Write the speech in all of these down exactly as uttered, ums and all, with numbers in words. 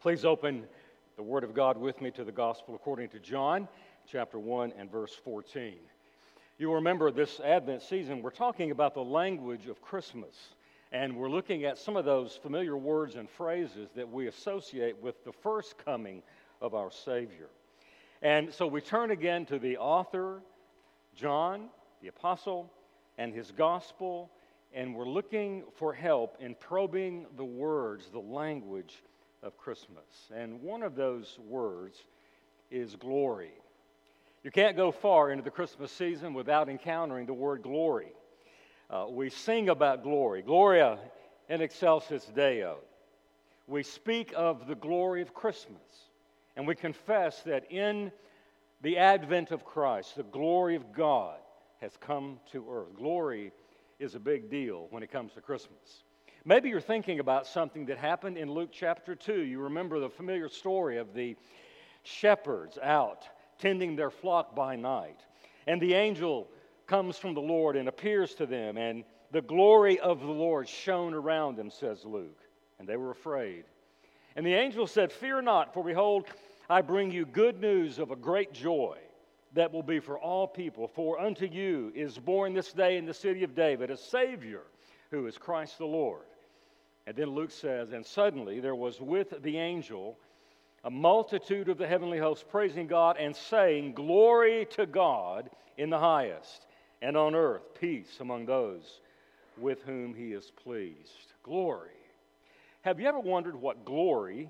Please open the Word of God with me to the Gospel according to John, chapter one and verse fourteen. You'll remember this Advent season, we're talking about the language of Christmas, and we're looking at some of those familiar words and phrases that we associate with the first coming of our Savior. And so we turn again to the author, John, the apostle, and his Gospel, and we're looking for help in probing the words, the language of Christmas. And one of those words is glory. You can't go far into the Christmas season without encountering the word glory. Uh, we sing about glory, Gloria in excelsis Deo. We speak of the glory of Christmas, and we confess that in the advent of Christ, the glory of God has come to earth. Glory is a big deal when it comes to Christmas. Maybe you're thinking about something that happened in Luke chapter two. You remember the familiar story of the shepherds out tending their flock by night. And the angel comes from the Lord and appears to them, and the glory of the Lord shone around them, says Luke. And they were afraid. And the angel said, "Fear not, for behold, I bring you good news of a great joy that will be for all people. For unto you is born this day in the city of David a Savior, who is Christ the Lord." And then Luke says, "And suddenly there was with the angel a multitude of the heavenly hosts praising God and saying, Glory to God in the highest, and on earth peace among those with whom he is pleased." Glory. Have you ever wondered what glory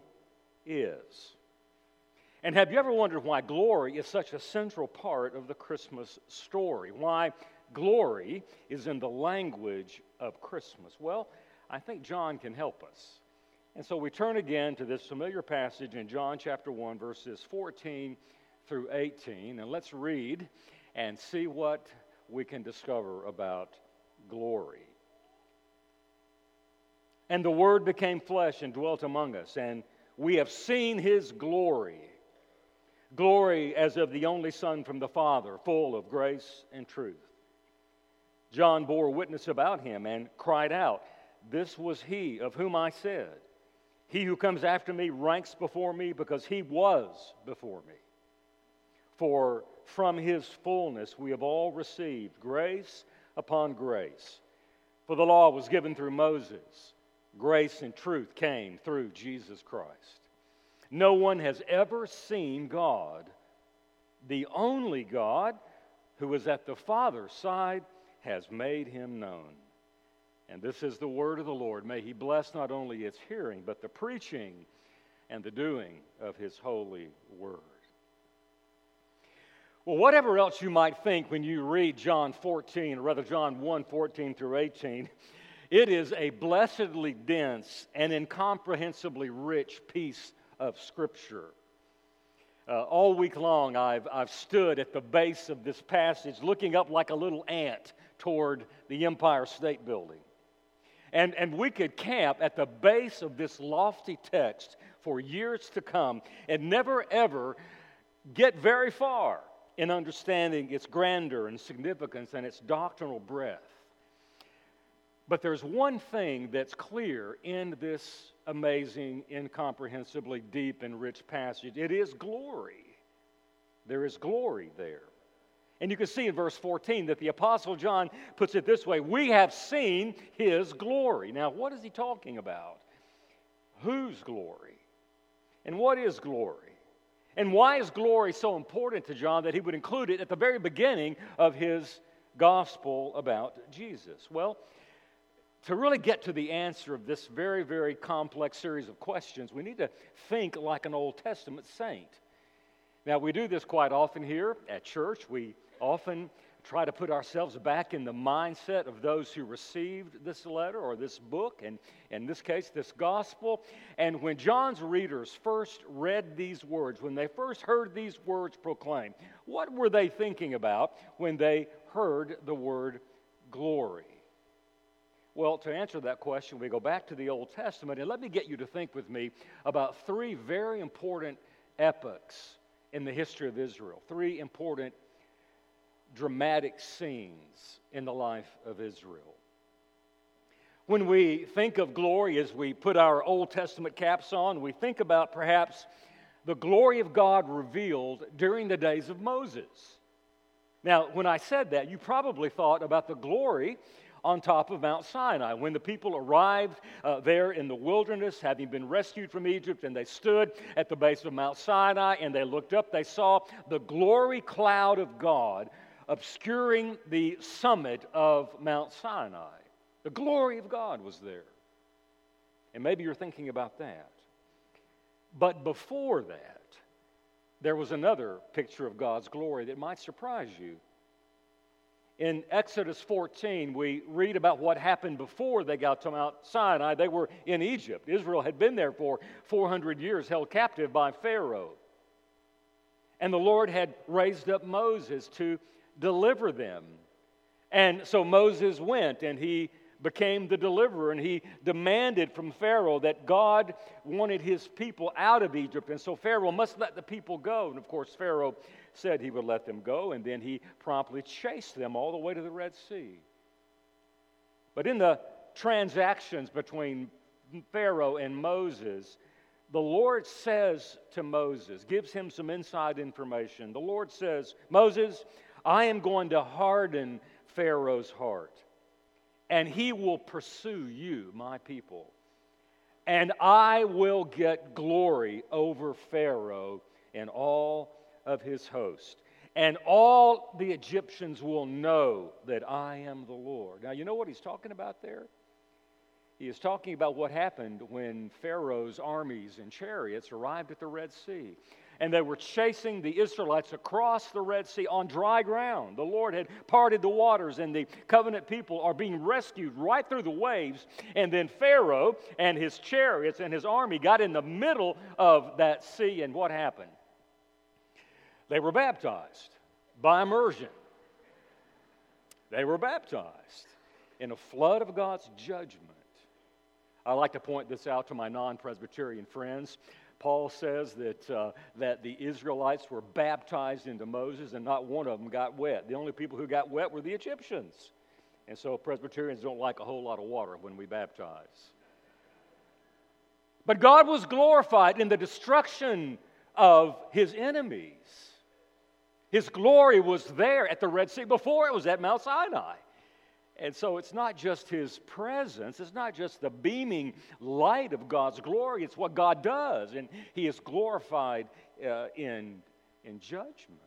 is? And have you ever wondered why glory is such a central part of the Christmas story? Why glory is in the language of Christmas? Well, I think John can help us. And so we turn again to this familiar passage in John chapter one, verses fourteen through eighteen. And let's read and see what we can discover about glory. "And the Word became flesh and dwelt among us, and we have seen his glory. Glory as of the only Son from the Father, full of grace and truth. John bore witness about him and cried out, This was he of whom I said, He who comes after me ranks before me because he was before me. For from his fullness we have all received grace upon grace. For the law was given through Moses. Grace and truth came through Jesus Christ. No one has ever seen God. The only God who is at the Father's side has made him known." And this is the word of the Lord. May he bless not only its hearing, but the preaching and the doing of his holy word. Well, whatever else you might think when you read John fourteen, or rather John one, fourteen through eighteen, it is a blessedly dense and incomprehensibly rich piece of Scripture. Uh, all week long, I've, I've stood at the base of this passage looking up like a little ant toward the Empire State Building. And, and we could camp at the base of this lofty text for years to come and never ever get very far in understanding its grandeur and significance and its doctrinal breadth. But there's one thing that's clear in this amazing, incomprehensibly deep and rich passage. It is glory. There is glory there. And you can see in verse fourteen that the Apostle John puts it this way: we have seen his glory. Now, what is he talking about? Whose glory? And what is glory? And why is glory so important to John that he would include it at the very beginning of his gospel about Jesus? Well, to really get to the answer of this very, very complex series of questions, we need to think like an Old Testament saint. Now, we do this quite often here at church. We often try to put ourselves back in the mindset of those who received this letter or this book, and in this case, this gospel. And when John's readers first read these words, when they first heard these words proclaimed, what were they thinking about when they heard the word glory? Well, to answer that question, we go back to the Old Testament, and let me get you to think with me about three very important epochs in the history of Israel, three important dramatic scenes in the life of Israel. When we think of glory, as we put our Old Testament caps on, we think about perhaps the glory of God revealed during the days of Moses. Now, when I said that, you probably thought about the glory on top of Mount Sinai. When the people arrived uh, there in the wilderness, having been rescued from Egypt, and they stood at the base of Mount Sinai, and they looked up, they saw the glory cloud of God obscuring the summit of Mount Sinai. The glory of God was there. And maybe you're thinking about that. But before that, there was another picture of God's glory that might surprise you. In Exodus fourteen, we read about what happened before they got to Mount Sinai. They were in Egypt. Israel had been there for four hundred years, held captive by Pharaoh. And the Lord had raised up Moses to deliver them. And so Moses went, and he became the deliverer, and he demanded from Pharaoh that God wanted his people out of Egypt, and so Pharaoh must let the people go. And of course, Pharaoh said he would let them go, and then he promptly chased them all the way to the Red Sea. But in the transactions between Pharaoh and Moses, the Lord says to Moses, gives him some inside information. The Lord says, Moses, I am going to harden Pharaoh's heart, and he will pursue you, my people. And I will get glory over Pharaoh and all of his host. And all the Egyptians will know that I am the Lord. Now, you know what he's talking about there? He is talking about what happened when Pharaoh's armies and chariots arrived at the Red Sea. And they were chasing the Israelites across the Red Sea on dry ground. The Lord had parted the waters, and the covenant people are being rescued right through the waves. And then Pharaoh and his chariots and his army got in the middle of that sea, and what happened? They were baptized by immersion. They were baptized in a flood of God's judgment. I like to point this out to my non-Presbyterian friends. Paul says that, uh, that the Israelites were baptized into Moses, and not one of them got wet. The only people who got wet were the Egyptians. And so Presbyterians don't like a whole lot of water when we baptize. But God was glorified in the destruction of his enemies. His glory was there at the Red Sea before it was at Mount Sinai. And so it's not just his presence, it's not just the beaming light of God's glory, it's what God does, and he is glorified uh, in, in judgment.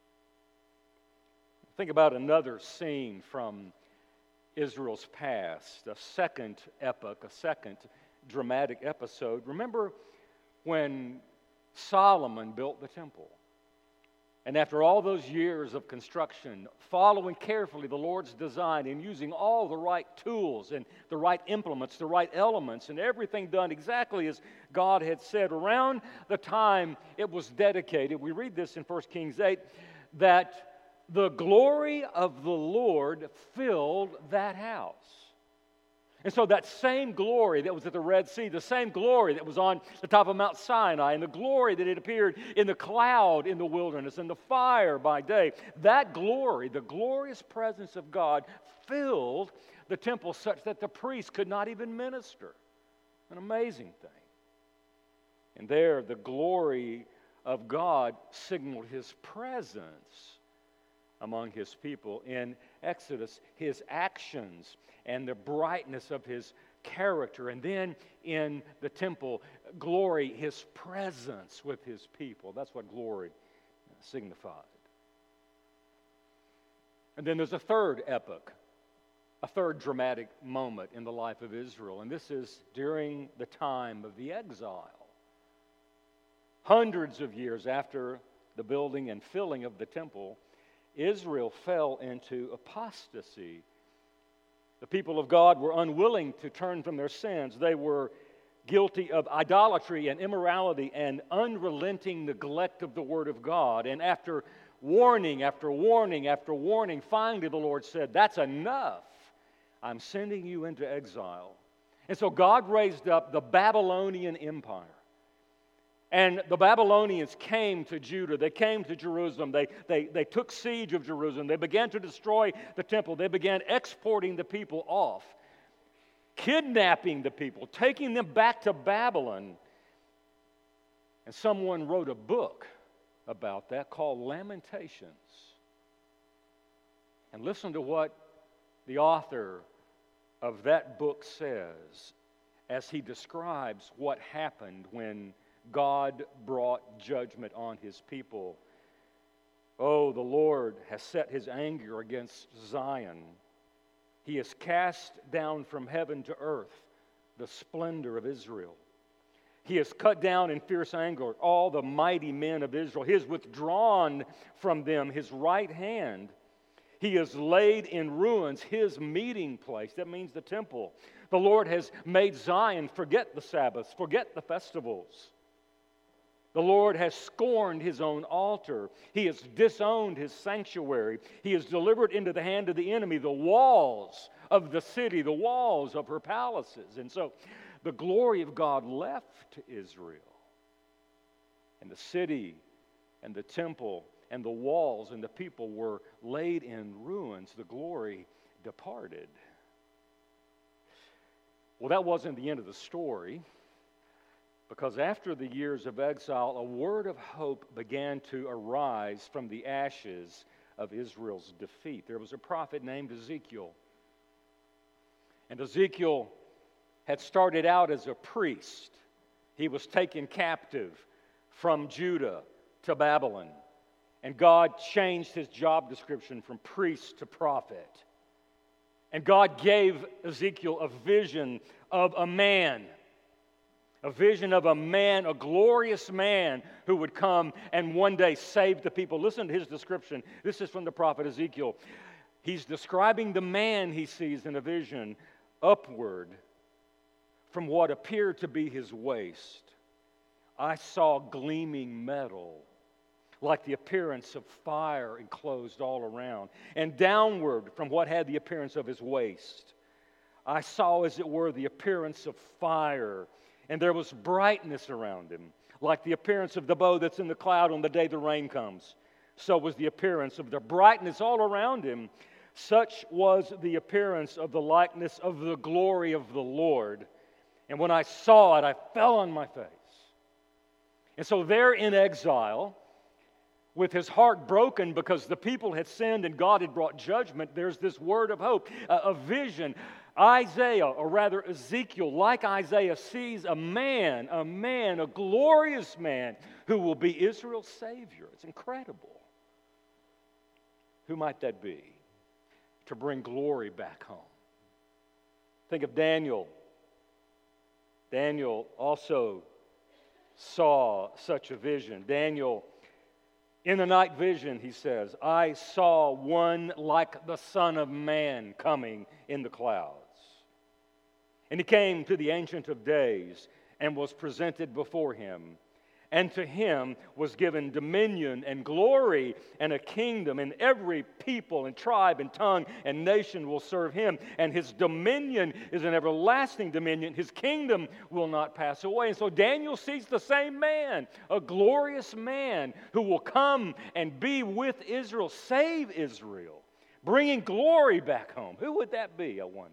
Think about another scene from Israel's past, a second epoch, a second dramatic episode. Remember when Solomon built the temple? And after all those years of construction, following carefully the Lord's design and using all the right tools and the right implements, the right elements, and everything done exactly as God had said, around the time it was dedicated, we read this in First Kings eight, that the glory of the Lord filled that house. And so that same glory that was at the Red Sea, the same glory that was on the top of Mount Sinai, and the glory that had appeared in the cloud in the wilderness and the fire by day, that glory, the glorious presence of God, filled the temple such that the priests could not even minister. An amazing thing. And there, the glory of God signaled his presence among his people. In Exodus, his actions and the brightness of his character. And then in the temple, glory, his presence with his people. That's what glory signified. And then there's a third epoch, a third dramatic moment in the life of Israel. And this is during the time of the exile. Hundreds of years after the building and filling of the temple, Israel fell into apostasy. The people of God were unwilling to turn from their sins. They were guilty of idolatry and immorality and unrelenting neglect of the Word of God. And after warning, after warning, after warning, finally the Lord said, "That's enough. I'm sending you into exile." And so God raised up the Babylonian Empire. And the Babylonians came to Judah. They came to Jerusalem. They, they, they took siege of Jerusalem. They began to destroy the temple. They began exporting the people off, kidnapping the people, taking them back to Babylon. And someone wrote a book about that called Lamentations. And listen to what the author of that book says as he describes what happened when God brought judgment on his people. Oh, the Lord has set his anger against Zion. He has cast down from heaven to earth the splendor of Israel. He has cut down in fierce anger all the mighty men of Israel. He has withdrawn from them his right hand. He has laid in ruins his meeting place. That means the temple. The Lord has made Zion forget the Sabbaths, forget the festivals. The Lord has scorned his own altar. He has disowned his sanctuary. He has delivered into the hand of the enemy the walls of the city, the walls of her palaces. And so the glory of God left Israel. And the city and the temple and the walls and the people were laid in ruins. The glory departed. Well, that wasn't the end of the story, because after the years of exile, a word of hope began to arise from the ashes of Israel's defeat. There was a prophet named Ezekiel. And Ezekiel had started out as a priest. He was taken captive from Judah to Babylon. And God changed his job description from priest to prophet. And God gave Ezekiel a vision of a man. A vision of a man, a glorious man who would come and one day save the people. Listen to his description. This is from the prophet Ezekiel. He's describing the man he sees in a vision upward from what appeared to be his waist. I saw gleaming metal, like the appearance of fire enclosed all around, and downward from what had the appearance of his waist. I saw, as it were, the appearance of fire, and there was brightness around him, like the appearance of the bow that's in the cloud on the day the rain comes. So was the appearance of the brightness all around him. Such was the appearance of the likeness of the glory of the Lord. And when I saw it, I fell on my face. And so there in exile, with his heart broken because the people had sinned and God had brought judgment, there's this word of hope, a, a vision. Isaiah, or rather Ezekiel, like Isaiah, sees a man, a man, a glorious man who will be Israel's Savior. It's incredible. Who might that be? To bring glory back home. Think of Daniel. Daniel also saw such a vision. Daniel, in the night vision, he says, I saw one like the Son of Man coming in the clouds. And he came to the Ancient of Days and was presented before him. And to him was given dominion and glory and a kingdom, and every people and tribe and tongue and nation will serve him. And his dominion is an everlasting dominion. His kingdom will not pass away. And so Daniel sees the same man, a glorious man who will come and be with Israel, save Israel, bringing glory back home. Who would that be, I wonder?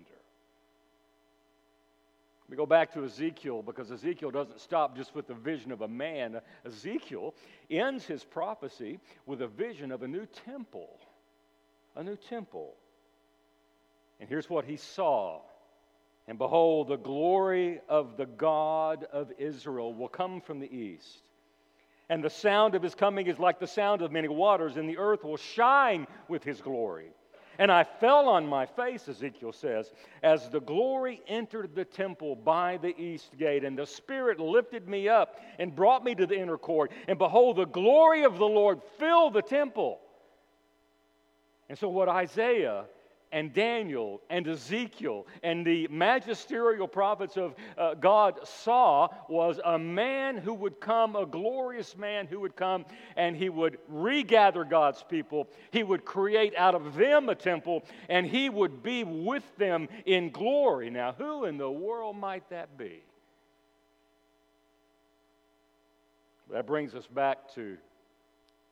We go back to Ezekiel, because Ezekiel doesn't stop just with the vision of a man. Ezekiel ends his prophecy with a vision of a new temple. A new temple. And here's what he saw. And behold, the glory of the God of Israel will come from the east. And the sound of his coming is like the sound of many waters, and the earth will shine with his glory. And I fell on my face, Ezekiel says, as the glory entered the temple by the east gate. And the Spirit lifted me up and brought me to the inner court. And behold, the glory of the Lord filled the temple. And so what Isaiah and Daniel and Ezekiel and the magisterial prophets of uh, God saw was a man who would come, a glorious man who would come, and he would regather God's people. He would create out of them a temple, and he would be with them in glory. Now, who in the world might that be? That brings us back to,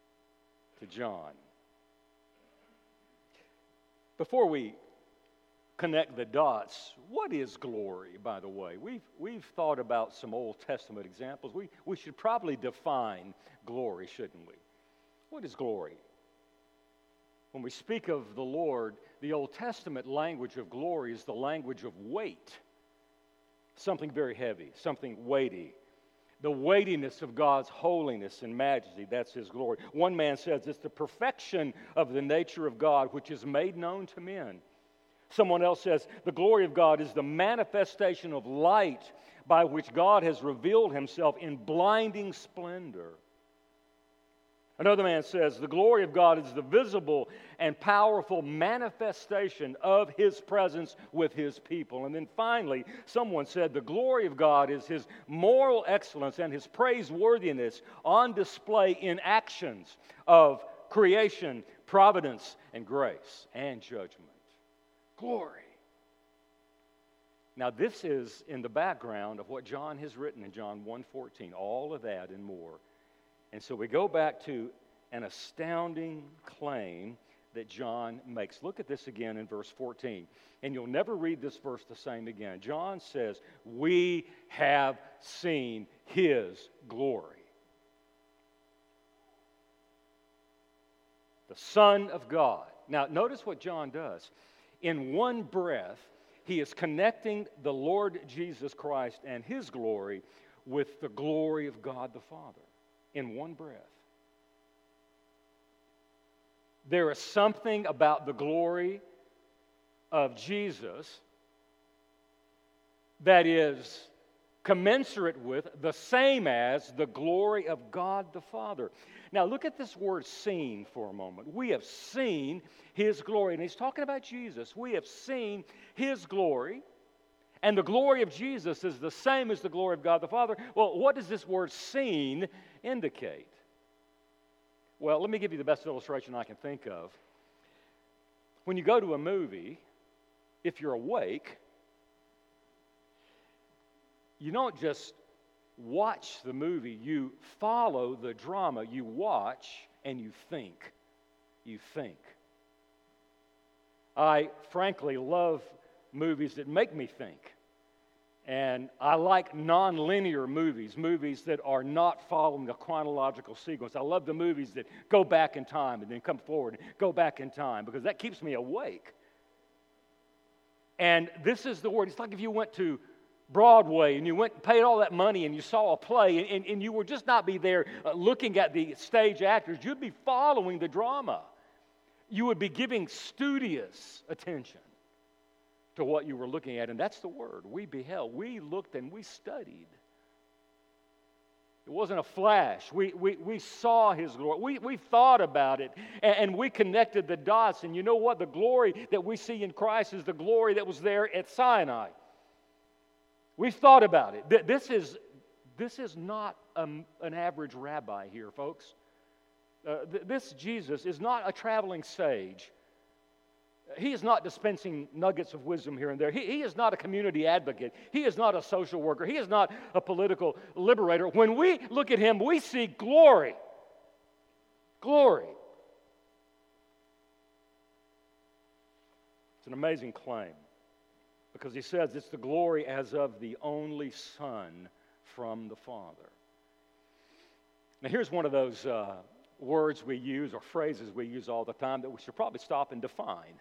to John. Before we connect the dots. What is glory, by the way? We've, we've thought about some Old Testament examples. We, we should probably define glory, shouldn't we? What is glory? When we speak of the Lord, the Old Testament language of glory is the language of weight. Something very heavy, something weighty. The weightiness of God's holiness and majesty, that's His glory. One man says it's the perfection of the nature of God which is made known to men. Someone else says the glory of God is the manifestation of light by which God has revealed Himself in blinding splendor. Another man says the glory of God is the visible and powerful manifestation of His presence with His people. And then finally, someone said the glory of God is His moral excellence and His praiseworthiness on display in actions of creation, providence, and grace and judgment. Glory. Now this is in the background of what John has written in John one fourteen, all of that and more. And so we go back to an astounding claim that John makes. Look at this again in verse fourteen. And you'll never read this verse the same again. John says, "We have seen His glory." The Son of God. Now notice what John does. In one breath, he is connecting the Lord Jesus Christ and His glory with the glory of God the Father. In one breath. There is something about the glory of Jesus that is commensurate with, the same as, the glory of God the Father. Now look at this word seen for a moment. We have seen His glory. And he's talking about Jesus. We have seen His glory. And the glory of Jesus is the same as the glory of God the Father. Well, what does this word seen indicate? Well, let me give you the best illustration I can think of. When you go to a movie, if you're awake, you don't just watch the movie, you follow the drama. You watch and you think. You think. I frankly love movies that make me think. And I like non-linear movies, movies that are not following a chronological sequence. I love the movies that go back in time and then come forward and go back in time because that keeps me awake. And this is the word. It's like if you went to Broadway and you went and paid all that money and you saw a play and, and, and you would just not be there uh, looking at the stage actors. You'd be following the drama. You would be giving studious attention to what you were looking at, and that's the word. We beheld, we looked, and we studied. It wasn't a flash. We, we, we saw His glory. We, we thought about it, and, and we connected the dots, and you know what? The glory that we see in Christ is the glory that was there at Sinai. We've thought about it. This is, this is not a, an average rabbi here, folks. Uh, th- this Jesus is not a traveling sage. He is not dispensing nuggets of wisdom here and there. He, he is not a community advocate. He is not a social worker. He is not a political liberator. When we look at Him, we see glory. Glory. It's an amazing claim because He says it's the glory as of the only Son from the Father. Now here's one of those uh, words we use or phrases we use all the time that we should probably stop and define.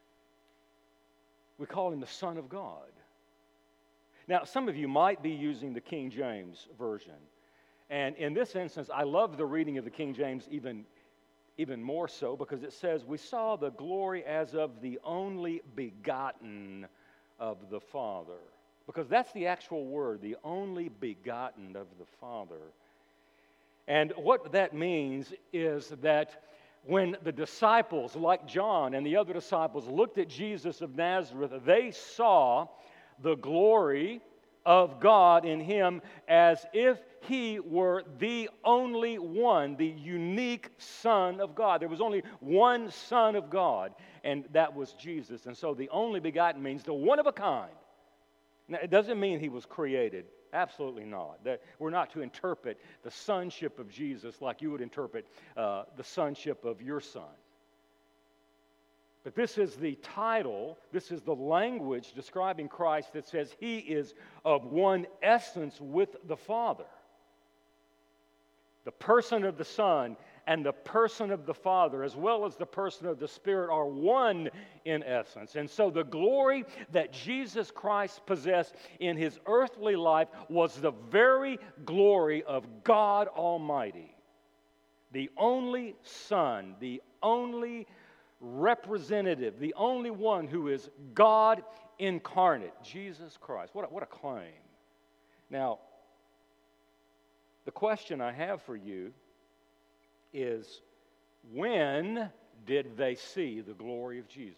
We call Him the Son of God. Now, some of you might be using the King James Version. And in this instance, I love the reading of the King James even, even more so because it says, "We saw the glory as of the only begotten of the Father." Because that's the actual word, the only begotten of the Father. And what that means is that when the disciples, like John and the other disciples, looked at Jesus of Nazareth, they saw the glory of God in Him as if He were the only one, the unique Son of God. There was only one Son of God, and that was Jesus. And so the only begotten means the one of a kind. Now, it doesn't mean He was created. Absolutely not. That we're not to interpret the sonship of Jesus like you would interpret uh, the sonship of your son. But this is the title, this is the language describing Christ that says he is of one essence with the Father. The person of the Son and the person of the Father, as well as the person of the Spirit, are one in essence. And so the glory that Jesus Christ possessed in his earthly life was the very glory of God Almighty. The only Son, the only representative, the only one who is God incarnate, Jesus Christ. What a, what a claim. Now, the question I have for you is, when did they see the glory of Jesus?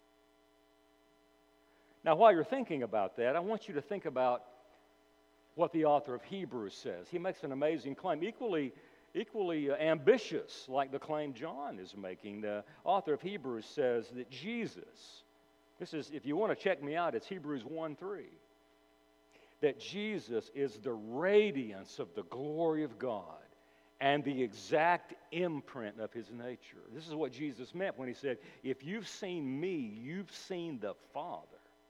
Now, while you're thinking about that, I want you to think about what the author of Hebrews says. He makes an amazing claim, equally, equally uh, ambitious, like the claim John is making. The author of Hebrews says that Jesus, this is, if you want to check me out, it's Hebrews one three, that Jesus is the radiance of the glory of God and the exact imprint of his nature. This is what Jesus meant when he said, if you've seen me, you've seen the Father.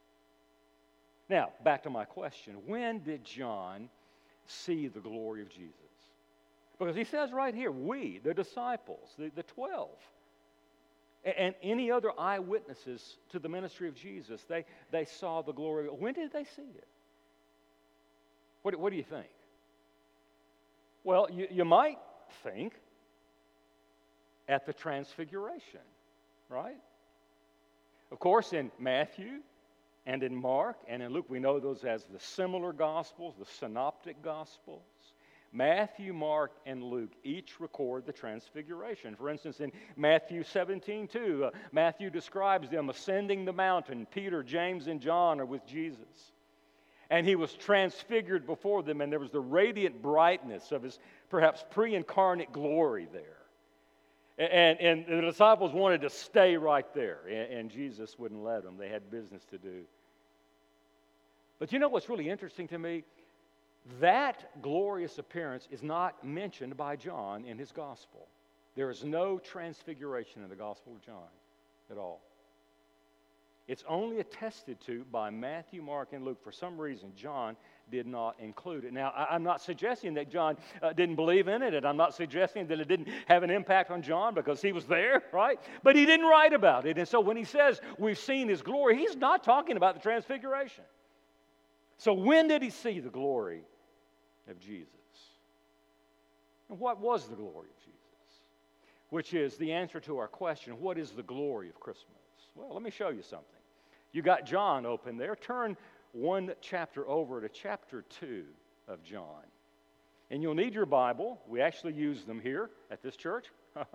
Now, back to my question. When did John see the glory of Jesus? Because he says right here, we, the disciples, the, the twelve, and any other eyewitnesses to the ministry of Jesus, they, they saw the glory. When did they see it? What, what do you think? Well, you, you might think at the Transfiguration, right? Of course, in Matthew and in Mark and in Luke, we know those as the similar Gospels, the Synoptic Gospels. Matthew, Mark, and Luke each record the Transfiguration. For instance, in Matthew seventeen two, uh, Matthew describes them ascending the mountain. Peter, James, and John are with Jesus. And he was transfigured before them, and there was the radiant brightness of his perhaps pre-incarnate glory there. And, and the disciples wanted to stay right there, and, and Jesus wouldn't let them. They had business to do. But you know what's really interesting to me? That glorious appearance is not mentioned by John in his gospel. There is no transfiguration in the Gospel of John at all. It's only attested to by Matthew, Mark, and Luke. For some reason, John did not include it. Now, I, I'm not suggesting that John uh, didn't believe in it, and I'm not suggesting that it didn't have an impact on John because he was there, right? But he didn't write about it. And so when he says we've seen his glory, he's not talking about the Transfiguration. So when did he see the glory of Jesus? And what was the glory of Jesus? Which is the answer to our question, what is the glory of Christmas? Well, let me show you something. You got John open there. Turn one chapter over to chapter two of John. And you'll need your Bible. We actually use them here at this church.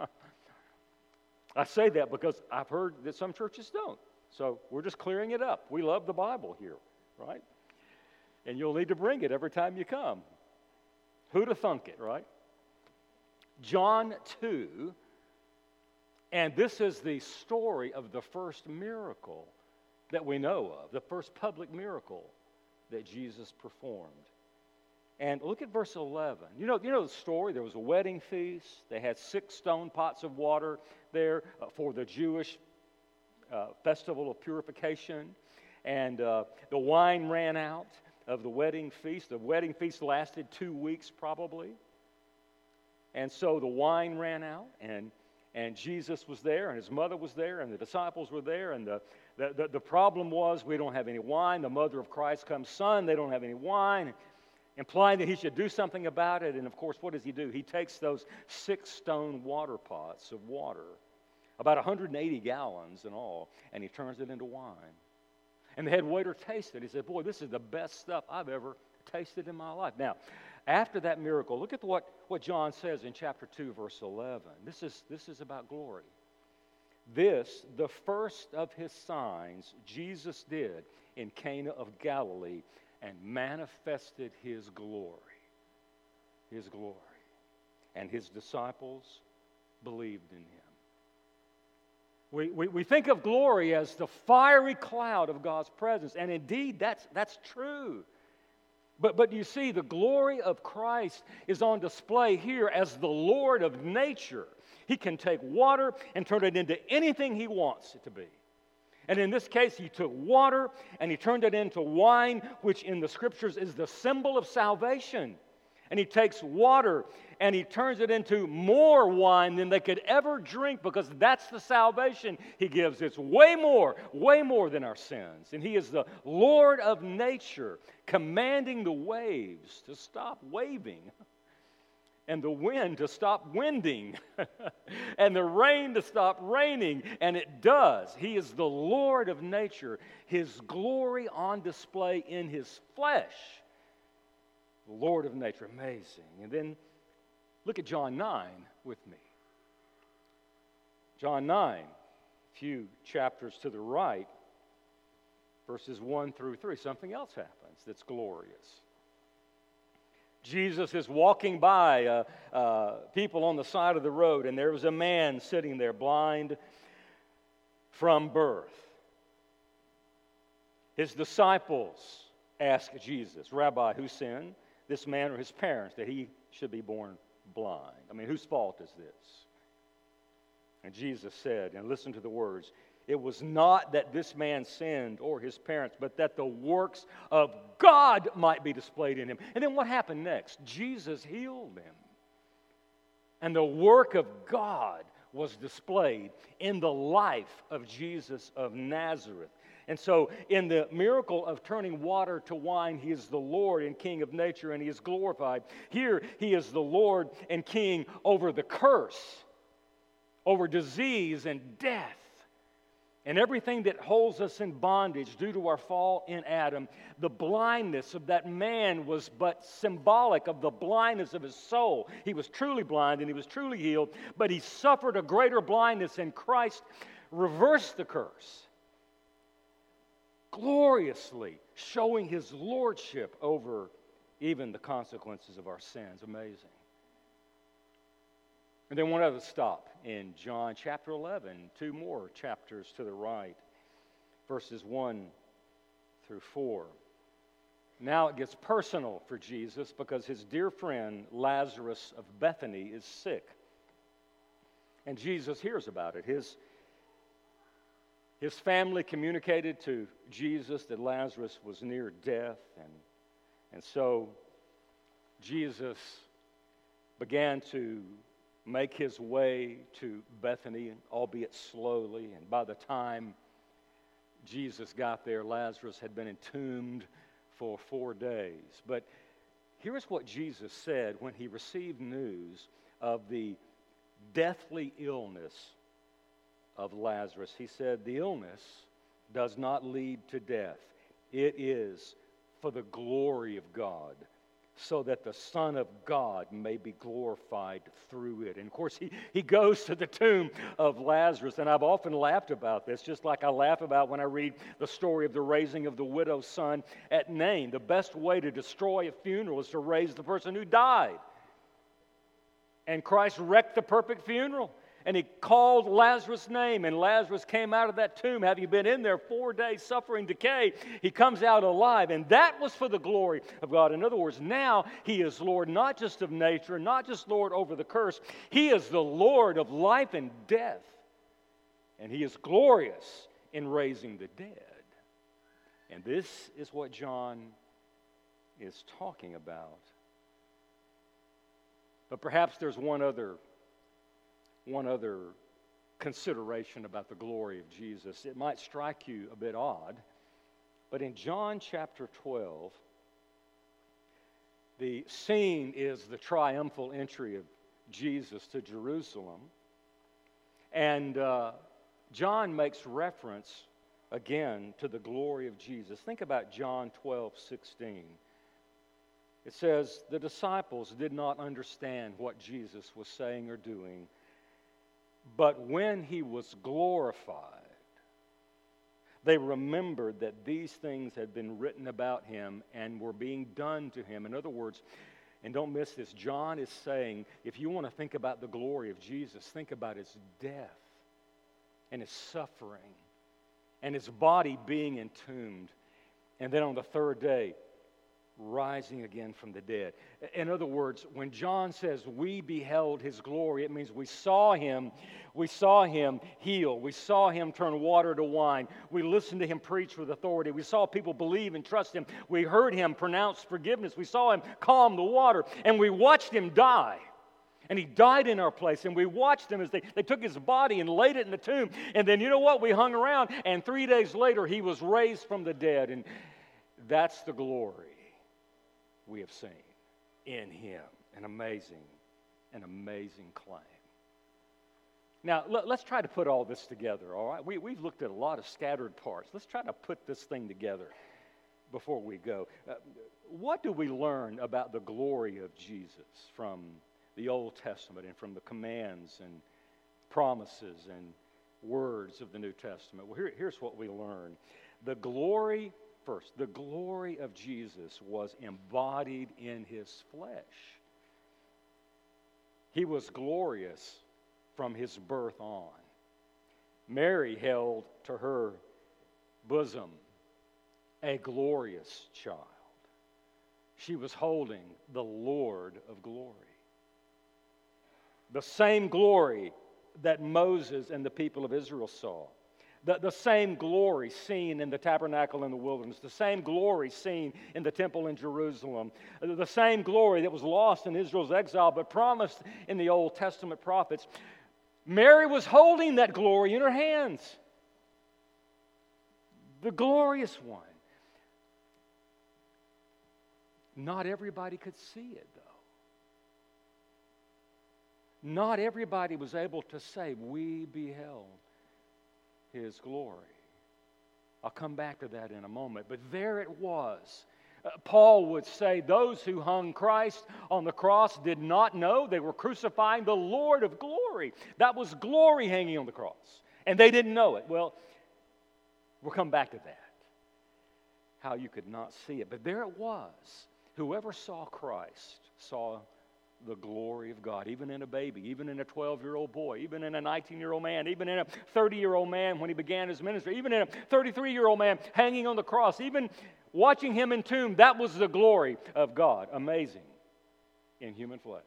I say that because I've heard that some churches don't. So we're just clearing it up. We love the Bible here, right? And you'll need to bring it every time you come. Who'd have thunk it, right? John two. And this is the story of the first miracle that we know of, the first public miracle that Jesus performed. And look at verse eleven. You know, you know the story. There was a wedding feast. They had six stone pots of water there uh, for the Jewish uh, festival of purification. And uh, the wine ran out of the wedding feast. The wedding feast lasted two weeks probably. And so the wine ran out, and And Jesus was there, and his mother was there, and the disciples were there. And the, the, the, the problem was, we don't have any wine. The mother of Christ comes, son, they don't have any wine, implying that he should do something about it. And of course, what does he do? He takes those six stone water pots of water, about one hundred eighty gallons in all, and he turns it into wine. And the head waiter tasted it. He said, boy, this is the best stuff I've ever tasted in my life. Now, after that miracle, look at what, what John says in chapter two, verse eleven. This is, this is about glory. This, the first of his signs, Jesus did in Cana of Galilee and manifested his glory. His glory. And his disciples believed in him. We, we, we think of glory as the fiery cloud of God's presence, and indeed that's, that's true. But, but you see, the glory of Christ is on display here as the Lord of nature. He can take water and turn it into anything He wants it to be. And in this case, He took water and He turned it into wine, which in the Scriptures is the symbol of salvation. And He takes water and He turns it into more wine than they could ever drink, because that's the salvation He gives. It's way more, way more than our sins. And He is the Lord of nature, commanding the waves to stop waving, and the wind to stop winding, and the rain to stop raining, and it does. He is the Lord of nature, His glory on display in His flesh. The Lord of nature, amazing. And then look at John nine with me. John nine, a few chapters to the right, verses one through three, something else happens that's glorious. Jesus is walking by uh, uh, people on the side of the road, and there was a man sitting there blind from birth. His disciples asked Jesus, Rabbi, who sinned, this man or his parents, that he should be born blind? I mean, whose fault is this? And Jesus said, and listen to the words, it was not that this man sinned or his parents, but that the works of God might be displayed in him. And then what happened next? Jesus healed him. And the work of God was displayed in the life of Jesus of Nazareth. And so in the miracle of turning water to wine, He is the Lord and King of nature, and He is glorified. Here He is the Lord and King over the curse, over disease and death, and everything that holds us in bondage due to our fall in Adam. The blindness of that man was but symbolic of the blindness of his soul. He was truly blind and he was truly healed, but he suffered a greater blindness, and Christ reversed the curse, gloriously showing His lordship over even the consequences of our sins. Amazing. And then one other stop in John chapter eleven, two more chapters to the right, verses one through four. Now it gets personal for Jesus, because His dear friend Lazarus of Bethany is sick. And Jesus hears about it. His, his family communicated to Jesus that Lazarus was near death, and, and so Jesus began to make His way to Bethany, albeit slowly. And by the time Jesus got there, Lazarus had been entombed for four days. But here's what Jesus said when He received news of the deathly illness of Lazarus. He said, the illness does not lead to death. It is for the glory of God, so that the Son of God may be glorified through it. And of course, he, he goes to the tomb of Lazarus, and I've often laughed about this, just like I laugh about when I read the story of the raising of the widow's son at Nain. The best way to destroy a funeral is to raise the person who died. And Christ wrecked the perfect funeral. And He called Lazarus' name, and Lazarus came out of that tomb, having been in there four days suffering decay. He comes out alive, and that was for the glory of God. In other words, now He is Lord not just of nature, not just Lord over the curse. He is the Lord of life and death, and He is glorious in raising the dead. And this is what John is talking about. But perhaps there's one other One other consideration about the glory of Jesus. It might strike you a bit odd, but in John chapter twelve, the scene is the triumphal entry of Jesus to Jerusalem. And uh, John makes reference again to the glory of Jesus. Think about John twelve sixteen. It says, the disciples did not understand what Jesus was saying or doing, but when He was glorified, they remembered that these things had been written about Him and were being done to Him. In other words, and don't miss this, John is saying, if you want to think about the glory of Jesus, think about His death and His suffering and His body being entombed. And then on the third day, rising again from the dead. In other words, when John says we beheld his glory, it means we saw him. We saw him heal. We saw him turn water to wine. We listened to him preach with authority. We saw people believe and trust him. We heard him pronounce forgiveness. We saw him calm the water. And we watched him die. And he died in our place. And we watched him as they, they took his body and laid it in the tomb. And then you know what? We hung around. And three days later, he was raised from the dead. And that's the glory we have seen in him. An amazing, an amazing claim. Now, let, let's try to put all this together, all right? We, we've looked at a lot of scattered parts. Let's try to put this thing together before we go. Uh, what do we learn about the glory of Jesus from the Old Testament and from the commands and promises and words of the New Testament? Well, here, here's what we learn. The glory, first, the glory of Jesus was embodied in his flesh. He was glorious from his birth on. Mary held to her bosom a glorious child. She was holding the Lord of glory. The same glory that Moses and the people of Israel saw. The, the same glory seen in the tabernacle in the wilderness. The same glory seen in the temple in Jerusalem. The same glory that was lost in Israel's exile but promised in the Old Testament prophets. Mary was holding that glory in her hands. The glorious one. Not everybody could see it, though. Not everybody was able to say, we beheld his glory. I'll come back to that in a moment. But there it was. Uh, Paul would say those who hung Christ on the cross did not know they were crucifying the Lord of glory. That was glory hanging on the cross. And they didn't know it. Well, we'll come back to that. How you could not see it. But there it was. Whoever saw Christ saw the glory of God, even in a baby, even in a twelve-year-old boy, even in a nineteen-year-old man, even in a thirty-year-old man when he began his ministry, even in a thirty-three-year-old man hanging on the cross, even watching him entombed. That was the glory of God. Amazing in human flesh.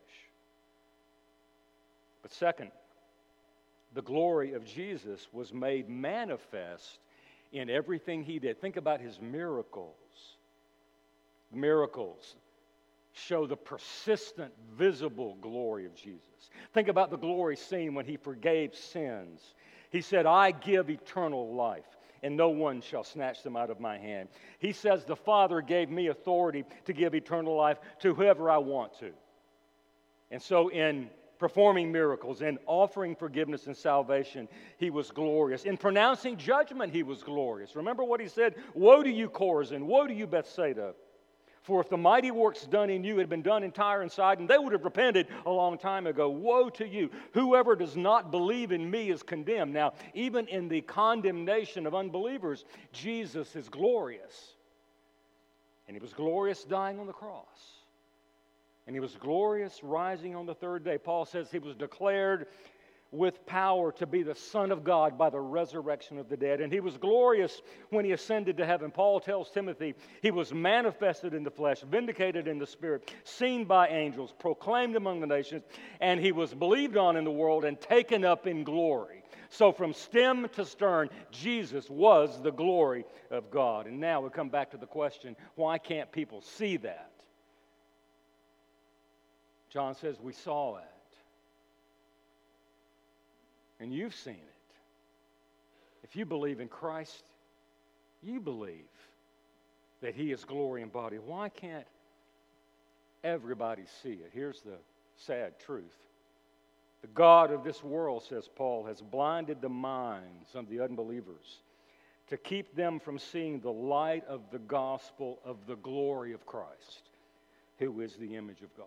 But second, the glory of Jesus was made manifest in everything he did. Think about his miracles. Miracles show the persistent, visible glory of Jesus. Think about the glory seen when he forgave sins. He said, I give eternal life, and no one shall snatch them out of my hand. He says, the Father gave me authority to give eternal life to whoever I want to. And so in performing miracles, in offering forgiveness and salvation, he was glorious. In pronouncing judgment, he was glorious. Remember what he said? Woe to you, Chorazin! Woe to you, Bethsaida! For if the mighty works done in you had been done in Tyre and Sidon, they would have repented a long time ago. Woe to you! Whoever does not believe in me is condemned. Now, even in the condemnation of unbelievers, Jesus is glorious. And he was glorious dying on the cross. And he was glorious rising on the third day. Paul says he was declared with power to be the Son of God by the resurrection of the dead. And he was glorious when he ascended to heaven. Paul tells Timothy he was manifested in the flesh, vindicated in the spirit, seen by angels, proclaimed among the nations, and he was believed on in the world and taken up in glory. So from stem to stern, Jesus was the glory of God. And now we come back to the question, why can't people see that? John says we saw it. And you've seen it. If you believe in Christ, you believe that he is glory embodied. Why can't everybody see it? Here's the sad truth. The God of this world, says Paul, has blinded the minds of the unbelievers to keep them from seeing the light of the gospel of the glory of Christ, who is the image of God.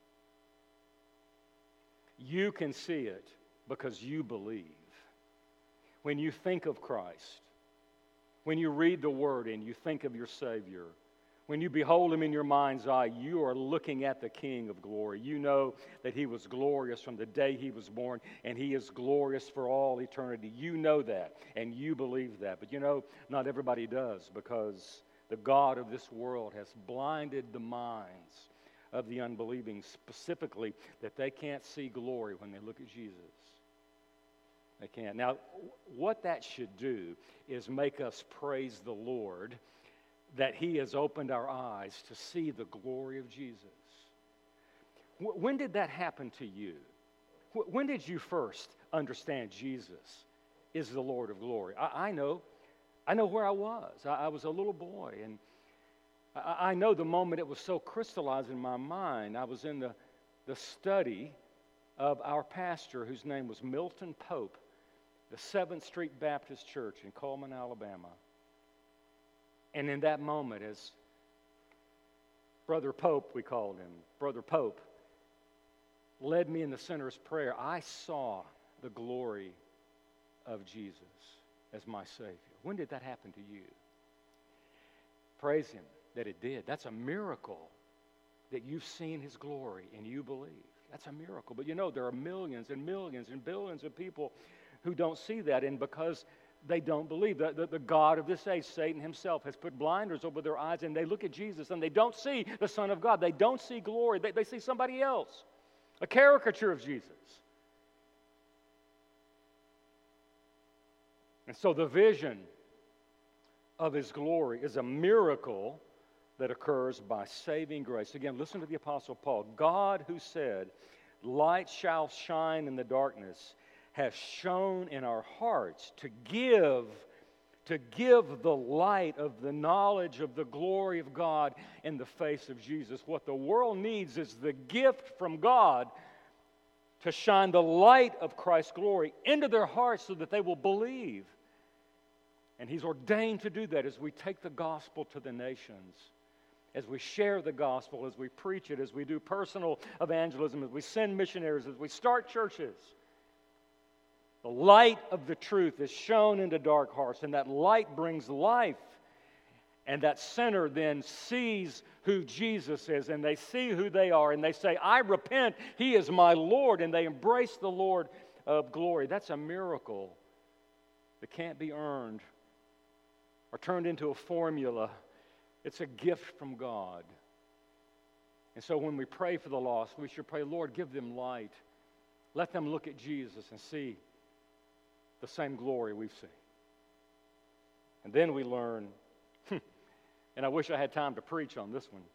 You can see it because you believe. When you think of Christ, when you read the Word and you think of your Savior, when you behold him in your mind's eye, you are looking at the King of glory. You know that he was glorious from the day he was born, and he is glorious for all eternity. You know that, and you believe that. But you know, not everybody does, because The God of this world has blinded the minds of the unbelieving, specifically that they can't see glory when they look at Jesus. They can't. Now, what that should do is make us praise the Lord that He has opened our eyes to see the glory of Jesus. When did that happen to you? When did you first understand Jesus is the Lord of glory? I, I know. I know where I was. I, I was a little boy, and I, I know the moment it was so crystallized in my mind. I was in the, the study of our pastor, whose name was Milton Pope, the seventh Street Baptist Church in Coleman, Alabama. And in that moment, as Brother Pope, we called him, Brother Pope, led me in the sinner's prayer, I saw the glory of Jesus as my Savior. When did that happen to you? Praise Him that it did. That's a miracle that you've seen His glory and you believe. That's a miracle. But you know, there are millions and millions and billions of people who don't see that, and because they don't believe. The, the, the God of this age, Satan himself, has put blinders over their eyes, and they look at Jesus and they don't see the Son of God. They don't see glory. They, they see somebody else, a caricature of Jesus. And so the vision of His glory is a miracle that occurs by saving grace. Again, listen to the Apostle Paul. God, who said, "Light shall shine in the darkness," has shone in our hearts to give, to give the light of the knowledge of the glory of God in the face of Jesus. What the world needs is the gift from God to shine the light of Christ's glory into their hearts so that they will believe. And He's ordained to do that as we take the gospel to the nations, as we share the gospel, as we preach it, as we do personal evangelism, as we send missionaries, as we start churches. The light of the truth is shown into dark hearts, and that light brings life. And that sinner then sees who Jesus is, and they see who they are, and they say, "I repent, He is my Lord," and they embrace the Lord of glory. That's a miracle that can't be earned or turned into a formula. It's a gift from God. And so when we pray for the lost, we should pray, "Lord, give them light. Let them look at Jesus and see the same glory we've seen." And then we learn, and I wish I had time to preach on this one,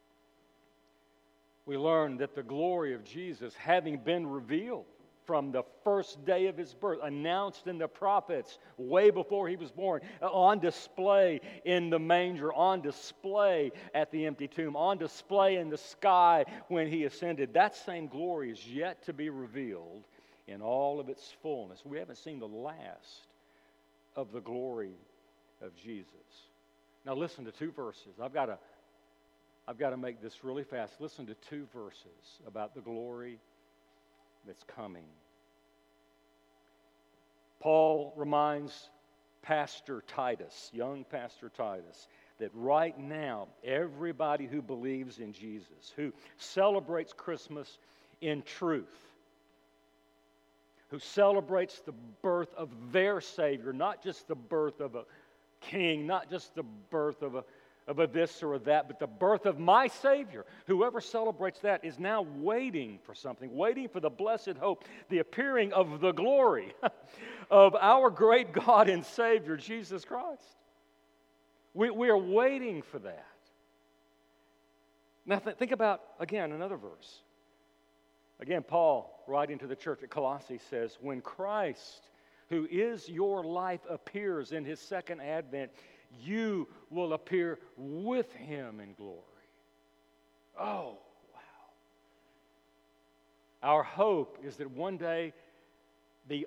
we learn that the glory of Jesus, having been revealed from the first day of His birth, announced in the prophets way before He was born, on display in the manger, on display at the empty tomb, on display in the sky when He ascended, that same glory is yet to be revealed in all of its fullness. We haven't seen the last of the glory of Jesus. Now listen to two verses. I've got to, I've got to make this really fast. Listen to two verses about the glory that's coming. Paul reminds Pastor Titus, young Pastor Titus, that right now everybody who believes in Jesus, who celebrates Christmas in truth, who celebrates the birth of their Savior, not just the birth of a king, not just the birth of a of a this or a that, but the birth of my Savior. Whoever celebrates that is now waiting for something, waiting for the blessed hope, the appearing of the glory of our great God and Savior, Jesus Christ. We, we are waiting for that. Now th- think about, again, another verse. Again, Paul, writing to the church at Colossae, says, "When Christ, who is your life, appears in His second advent, you will appear with Him in glory." Oh, wow. Our hope is that one day the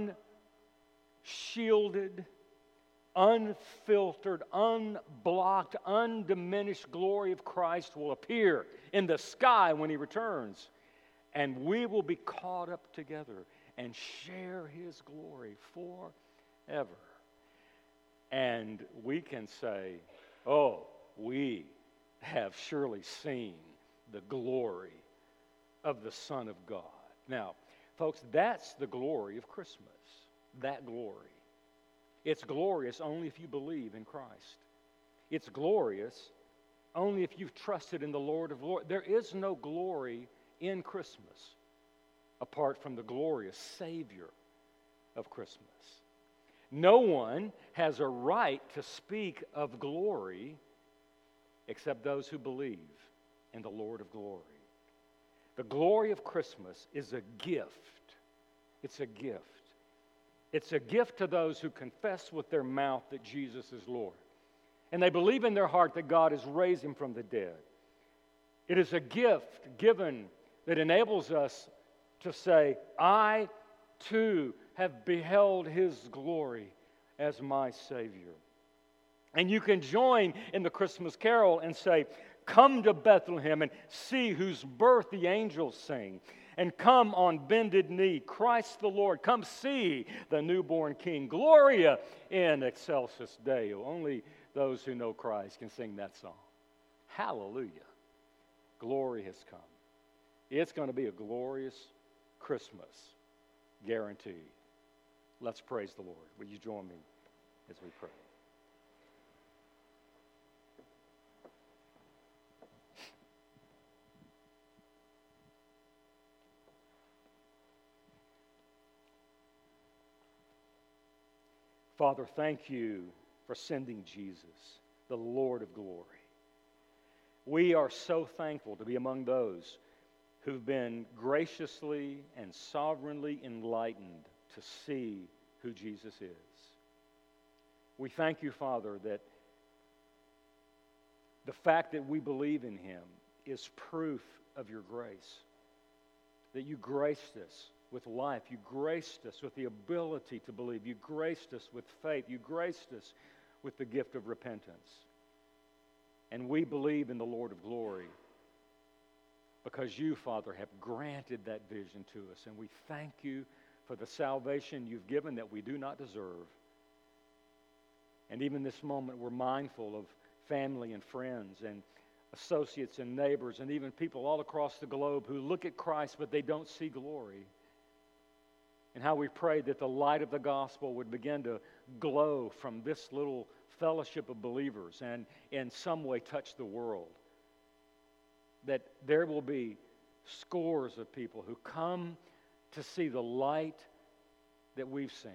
unshielded, unfiltered, unblocked, undiminished glory of Christ will appear in the sky when He returns, and we will be caught up together and share His glory forever. And we can say, "Oh, we have surely seen the glory of the Son of God." Now, folks, that's the glory of Christmas, that glory. It's glorious only if you believe in Christ. it's glorious only if you've trusted in the Lord of Lords. There is no glory in Christmas apart from the glorious Savior of Christmas. No one has a right to speak of glory except those who believe in the Lord of glory. The glory of Christmas is a gift. It's a gift. It's a gift to those who confess with their mouth that Jesus is Lord, and they believe in their heart that God has raised him from the dead. It is a gift given that enables us to say, I too have beheld his glory as my Savior. And you can join in the Christmas carol and say, come to Bethlehem and see whose birth the angels sing. And come on bended knee, Christ the Lord. Come see the newborn King. Gloria in excelsis Deo. Only those who know Christ can sing that song. Hallelujah. Glory has come. It's going to be a glorious Christmas, guaranteed. Let's praise the Lord. Will you join me as we pray? Father, thank you for sending Jesus, the Lord of glory. We are so thankful to be among those who've been graciously and sovereignly enlightened to see who Jesus is. We thank you, Father, that the fact that we believe in him is proof of your grace, that you graced us with life. You graced us with the ability to believe. You graced us with faith. You graced us with the gift of repentance. And we believe in the Lord of glory because you, Father, have granted that vision to us. And we thank you for the salvation you've given that we do not deserve. And even this moment, we're mindful of family and friends and associates and neighbors and even people all across the globe who look at Christ but they don't see glory. And how we pray that the light of the gospel would begin to glow from this little fellowship of believers and in some way touch the world. That there will be scores of people who come to see the light that we've seen.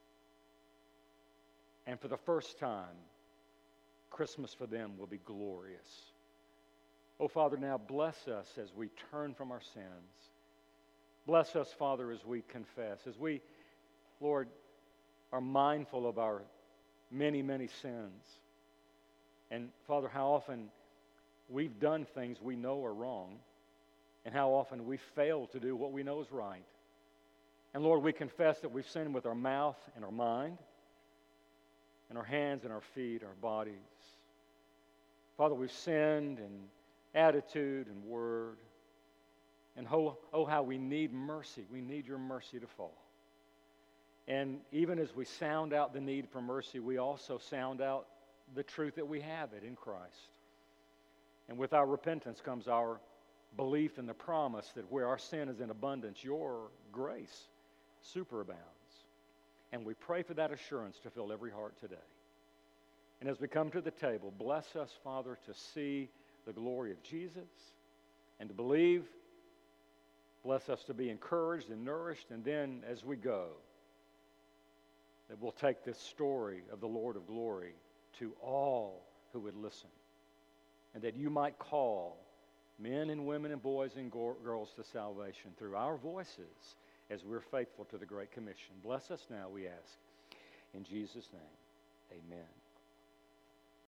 And for the first time, Christmas for them will be glorious. Oh, Father, now bless us as we turn from our sins. Bless us, Father, as we confess, as we, Lord, are mindful of our many, many sins. And, Father, how often we've done things we know are wrong, and how often we fail to do what we know is right. And, Lord, we confess that we've sinned with our mouth and our mind, and our hands and our feet, our bodies. Father, we've sinned in attitude and word. And oh, oh, how we need mercy. We need your mercy to fall. And even as we sound out the need for mercy, we also sound out the truth that we have it in Christ. And with our repentance comes our belief in the promise that where our sin is in abundance, your grace superabounds. And we pray for that assurance to fill every heart today. And as we come to the table, bless us, Father, to see the glory of Jesus and to believe. Bless us to be encouraged and nourished, and then as we go, that we'll take this story of the Lord of glory to all who would listen, and that you might call men and women and boys and go- girls to salvation through our voices as we're faithful to the Great Commission. Bless us now, we ask. In Jesus' name, amen.